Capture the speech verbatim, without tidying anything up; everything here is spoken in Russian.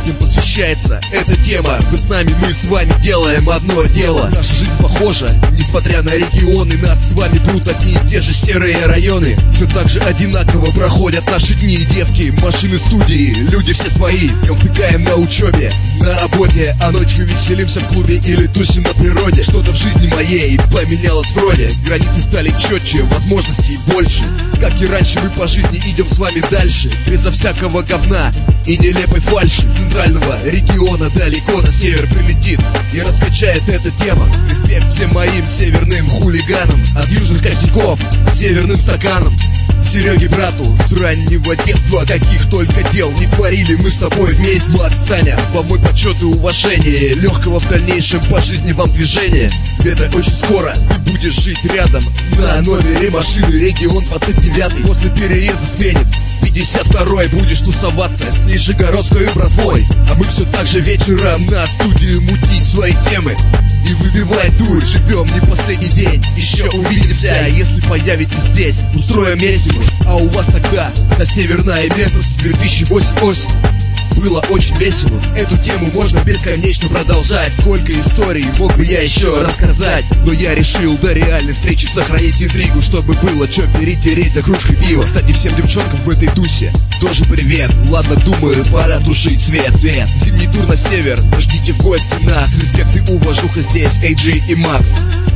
детям посвящается эта тема. Вы с нами, мы с вами делаем одно дело. Наша жизнь похожа, несмотря на регионы. Нас с вами прут одни и те же серые районы. Все так же одинаково проходят наши дни и девки. Машины, студии, люди все свои. Втыкаем на учебе, на работе, а ночью веселимся в клубе или тусим на природе. Что-то в жизни моей поменялось вроде. Границы стали четче, возможностей больше. Как и раньше, мы по жизни идем с вами дальше, безо всякого говна и нелепой фальши. С центрального региона далеко на север прилетит и раскачает эта тема. Респект всем моим северным хулиганам, от южных косяков к северным стаканам. Сереге, брату, с раннего детства каких только дел не творили мы с тобой вместе. Макс, Саня, вам мой почет и уважение. Легкого в дальнейшем по жизни вам движения. Это очень скоро ты будешь жить рядом на номере машины регион двадцать девятый. После переезда сменит пятьдесят второй. Будешь тусоваться с нижегородской братвой, а мы все так же вечером на студию мутить свои темы и выбивать дурь. Живем не последний день, еще увидимся. Если появитесь здесь, устроим месяц. А у вас тогда на северная местность две тысячи восьмой осень. Было очень весело. Эту тему можно бесконечно продолжать. Сколько историй мог бы я еще рассказать, но я решил до реальной встречи сохранить интригу, чтобы было что перетереть за кружкой пива. Кстати, всем девчонкам в этой тусе тоже привет. Ладно, думаю, пора тушить свет, свет. Зимний тур на север, ждите в гости нас. Респект и уважуха здесь, эй джи и Макс.